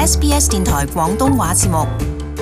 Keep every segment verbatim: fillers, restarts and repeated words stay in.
S B S 電台廣東話節目。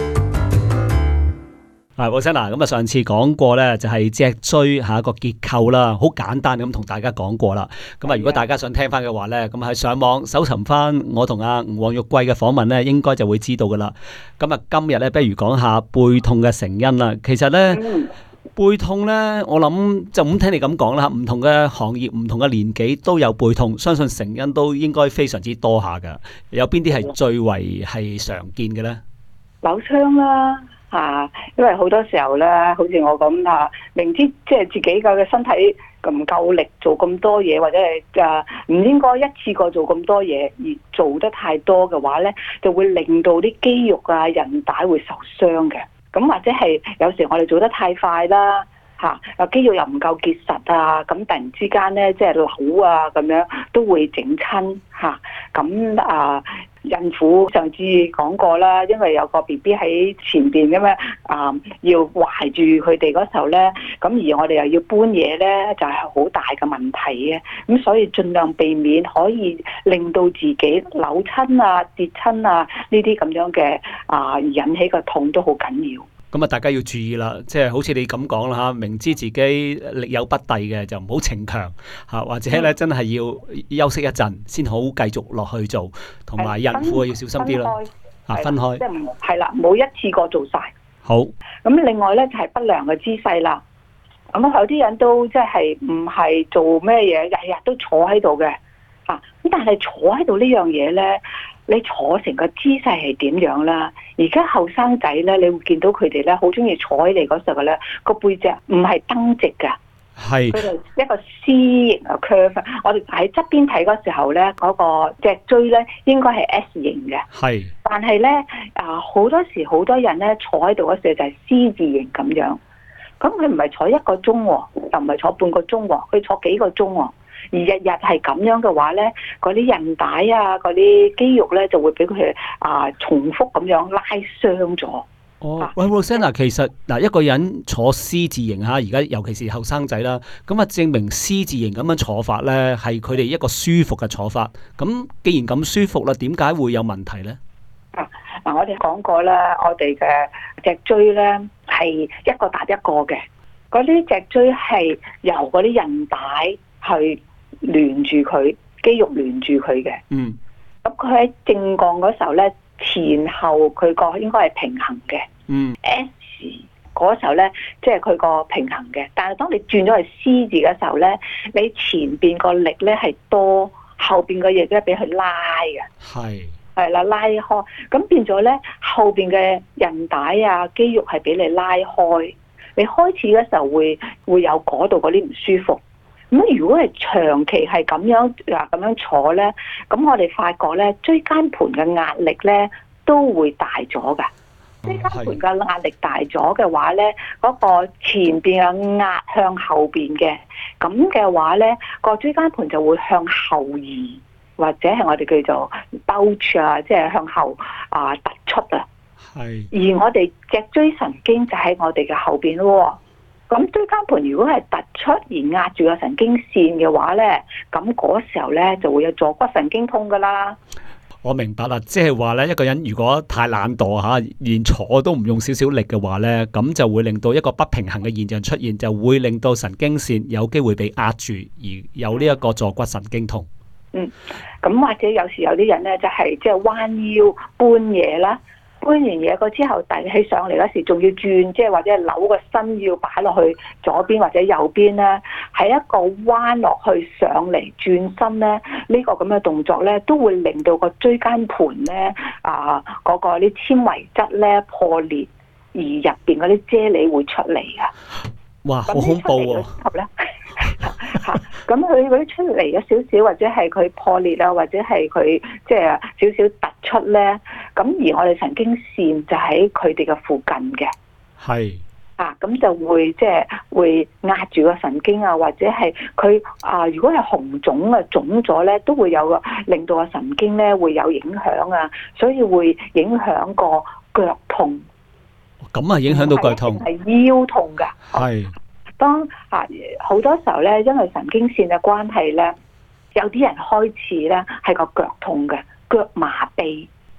係，寶生嗱，咁啊，上次講過咧，就係脊椎下一個結構啦，好簡單咁同大家講過啦。咁啊，如果大家想聽翻嘅話咧，咁喺上網搜尋翻我同阿吳黃玉貴嘅訪問咧，應該就會知道噶啦。咁啊，今日咧，不如講下背痛嘅成因啦。其實咧，背痛咧，我諗就咁聽你咁講啦，唔同嘅行業、唔同嘅年紀都有背痛，相信成因都應該非常之多下噶。有邊啲係最為係常見嘅咧？ 扭傷啦。啊，因為好多時候咧，好似我咁啊，明知即係自己嘅身體唔夠力做咁多嘢，或者係啊唔應該一次過做咁多嘢，而做得太多嘅話咧，就會令到啲肌肉啊、韌帶會受傷嘅。咁或者係有時我哋做得太快啦，嚇，啊肌肉又唔夠結實啊，咁突然之間咧即係扭啊咁樣都會整親嚇。咁啊〜孕婦上次講過啦，因為有個 B B 喺前邊咁樣啊，要懷住佢哋嗰時候咧，咁而我哋又要搬嘢咧，就係好大嘅問題嘅。咁所以盡量避免可以令到自己扭親啊、跌親啊呢啲咁樣嘅啊引起嘅痛都好緊要。 咁啊，大家要注意啦，即係好似你咁講啦嚇，明知自己力有不逮嘅就唔好逞強嚇，或者咧真係要休息一陣先好繼續落去做，同埋孕婦要小心啲啦。啊，分開， 即係唔係啦，唔好一次過做晒。 好。咁另外咧就係不良嘅姿勢啦。咁有啲人都即係唔係做咩嘢，日日都坐喺度嘅嚇。咁但係坐喺度呢樣嘢咧，你坐成個姿勢係點樣啦？而家後生仔咧，你會見到佢哋咧，好中意坐喺嚟嗰時候咧，個背脊唔係蹬直㗎，係佢哋一個 C 型嘅 curve。我哋喺側邊睇嗰時候咧，嗰、嗰個脊椎咧應該係 S 型嘅，係。但係咧啊，好多時好多人咧坐喺度嗰時候就係 C 字形咁樣。咁佢唔係坐一個鐘喎，又唔係坐半個鐘喎，佢坐幾個鐘喎。而日日係咁樣嘅話咧，嗰啲韌帶啊，嗰啲肌肉咧就會俾佢啊重複咁樣拉傷咗。 哦，喂 Rosanna，其實嗱一個人坐 C 字形嚇，而家尤其是後生仔啦，咁啊證明 C 字形咁樣坐法咧係佢哋一個舒服嘅坐法。咁既然咁舒服啦，點解會有問題咧？ 啊嗱，我哋講過啦，我哋嘅脊椎咧係一個搭一個嘅，嗰啲脊椎係由嗰啲韌帶去連住佢，肌肉連住佢嘅。嗯。咁佢喺正槓嗰時候咧，前後佢個應該係平衡嘅。嗯。S 嗰時候咧，即係佢個平衡嘅。但係當你轉咗去 C 字嘅時候咧，你前邊個力咧係多，後邊個力咧俾佢拉嘅。係。係啦，拉開。咁變咗咧，後邊嘅韌帶啊、肌肉係俾你拉開。你開始嘅時候會會有嗰度嗰啲唔舒服。咁如果係長期係咁樣嗱咁樣坐咧，咁我哋發覺咧椎間盤嘅壓力咧都會大咗㗎。椎間盤嘅壓力大咗嘅話咧，嗰個前邊嘅壓向後邊嘅，咁嘅話咧個椎間盤就會向後移，或者係我哋叫做 bulge 啊，即係向後啊突出啊。係。而我哋脊椎神經就喺我哋嘅後邊咯。咁椎間盤如果係突出而壓住個神經線嘅話咧，咁嗰時候咧就會有坐骨神經痛噶啦。 我明白啦，即係話咧，一個人如果太懶惰嚇，連坐都唔用少少力嘅話咧，咁就會令到一個不平衡嘅現象出現，就會令到神經線有機會被壓住，而有呢一個坐骨神經痛。 嗯，咁或者有時有啲人咧就係即係彎腰搬嘢啦。搬完嘢過之後，遞起上嚟嗰時，仲要轉，即係或者扭個身要擺落去左邊或者右邊咧，係一個彎落去上嚟轉身咧，呢個咁嘅動作咧，都會令到個椎間盤咧啊嗰個啲纖維質咧破裂，而入邊嗰啲啫喱會出嚟啊！ 哇，好恐怖喎！ 嚇，咁佢嗰啲出嚟嘅少少，或者係佢破裂啊，或者係佢即係少少突出咧，咁而我哋神經線就喺佢哋嘅附近嘅，係啊，咁就會即係會壓住個神經啊，或者係佢啊，如果係紅腫啊腫咗咧，都會有個令到個神經咧會有影響啊，所以會影響個腳痛。 咁啊，影響到腳痛， 係腰痛㗎，係。當啊好多時候咧，因為神經線嘅關係咧，有啲人開始咧係個腳痛嘅，腳麻痹嚇。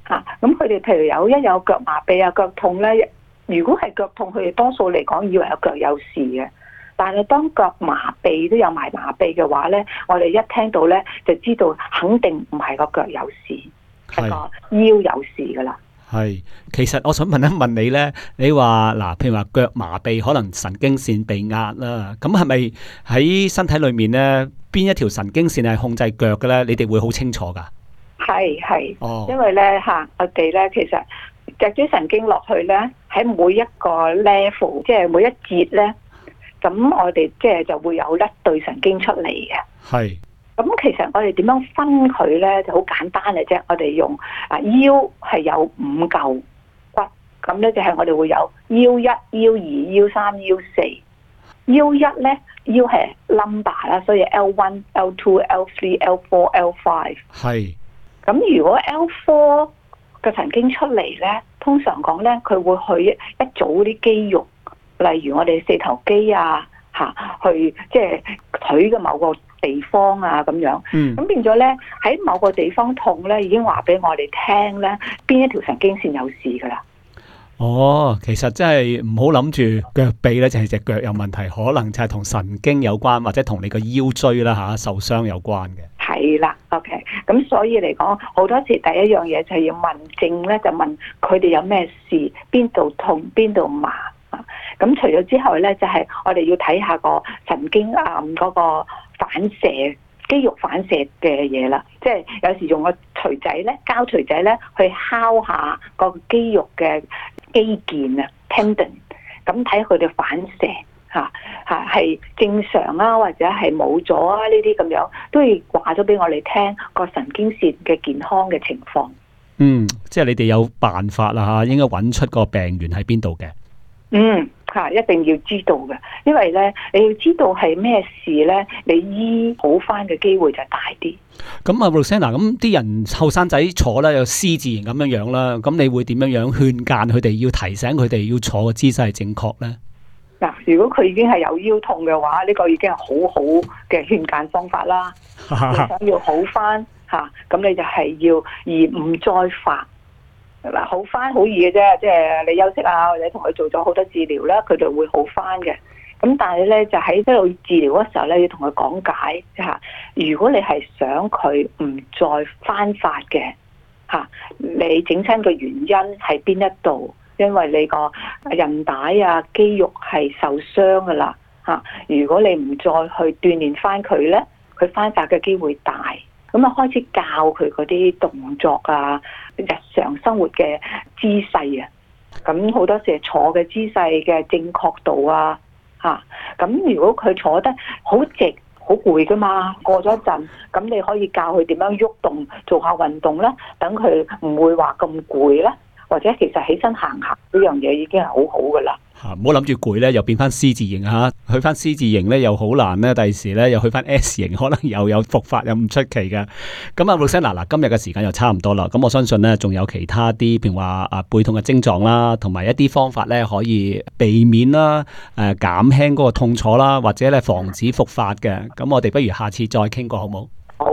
咁佢哋譬如有一有腳麻痹啊、腳痛咧，如果係腳痛，佢哋多數嚟講以為有腳有事嘅。但係當腳麻痹都有埋麻痹嘅話咧，我哋一聽到咧就知道肯定唔係個腳有事，係個腰有事噶啦。 係，其實我想問一問你咧，你話嗱，譬如話腳麻痹，可能神經線被壓啦，咁係咪喺身體裏面咧，邊一條神經線係控制腳嘅咧？你哋會好清楚噶？係係，哦，因為咧吓，我哋咧其實脊椎神經落去咧，喺每一個 level， 即係每一節咧。咁我哋即係就會有一對神經出嚟嘅。係。咁其實我哋點樣分佢咧就好簡單嘅啫。我哋用啊腰係有五嚿骨，咁咧就係我哋會有腰一、腰二、腰三、腰四。腰一咧腰係 number 啦，所以 L one、L two、L three、L four、L five。係。咁如果 L four 嘅神經出嚟咧，通常講咧佢會去一組啲肌肉。例如我哋四頭肌啊，嚇，去即係腿嘅某個地方啊，咁樣。嗯。咁變咗咧，喺某個地方痛咧，已經話俾我哋聽咧，邊一條神經線有事噶啦。哦，其實真係唔好諗住腳痹咧，就係隻腳有問題，可能就係同神經有關，或者同你個腰椎啦嚇受傷有關嘅。係啦 ，OK。咁所以嚟講，好多時第一樣嘢就係要問症咧，就問佢哋有咩事，邊度痛，邊度麻。咁除咗之後咧，就係、是、我哋要睇下個神經啊嗰個反射、肌肉反射嘅嘢啦。即係有時用個錘仔咧、膠錘仔咧去敲下個肌肉嘅肌腱啊 tendon， 咁睇佢哋反射嚇嚇係正常啊，或者係冇咗啊呢啲咁樣，都要話咗俾我哋聽個神經線嘅健康嘅情況。嗯，即係你哋有辦法啦嚇，應該揾出個病源喺邊度嘅。嗯，吓一定要知道嘅，因為咧你要知道係咩事咧，你醫好翻嘅機會就大啲。咁啊 Rosanna， 咁啲人後生仔坐咧有 C 字形咁樣樣啦，咁你會點樣樣勸諫佢哋，要提醒佢哋要坐嘅姿勢係正確咧？嗱，如果佢已經係有腰痛嘅話，呢、這個已經係好好嘅勸諫方法啦。你想要好翻吓，咁你就係要而唔再發。嗱，好翻好易嘅啫，即係你休息啊，或者同佢做咗好多治療啦，佢就會好翻嘅。咁但係咧，就喺一路治療嗰時候咧，要同佢講解嚇。如果你係想佢唔再翻發嘅嚇，你整親嘅原因係邊一度？因為你個韌帶啊、肌肉係受傷噶啦嚇。如果你唔再去鍛鍊翻佢咧，佢翻發嘅機會大。咁啊，開始教佢嗰啲動作啊，日常生活嘅姿勢啊，咁好多時係坐嘅姿勢嘅正確度啊，嚇，咁如果佢坐得好直，好攰噶嘛，過咗一陣，咁你可以教佢點樣喐動，做下運動啦，等佢唔會話咁攰啦，或者其實起身行行呢樣嘢已經係好好噶啦。嚇，唔好諗住攰咧，又變翻 C 字形嚇，去翻 C 字形咧又好難咧，第時咧又去翻 S 型，可能又有復發，又唔出奇嘅。咁啊，Rosanna嗱，今日嘅時間又差唔多啦。咁我相信咧，仲有其他啲，譬如話啊背痛嘅症狀啦，同埋一啲方法咧，可以避免啦，誒減輕嗰個痛楚啦，或者咧防止復發嘅。咁我哋不如下次再傾過好冇？好。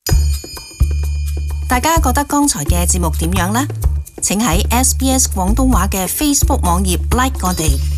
大家覺得剛才嘅節目點樣呢？請喺 S B S 廣東話嘅 Facebook 網頁 like 我哋。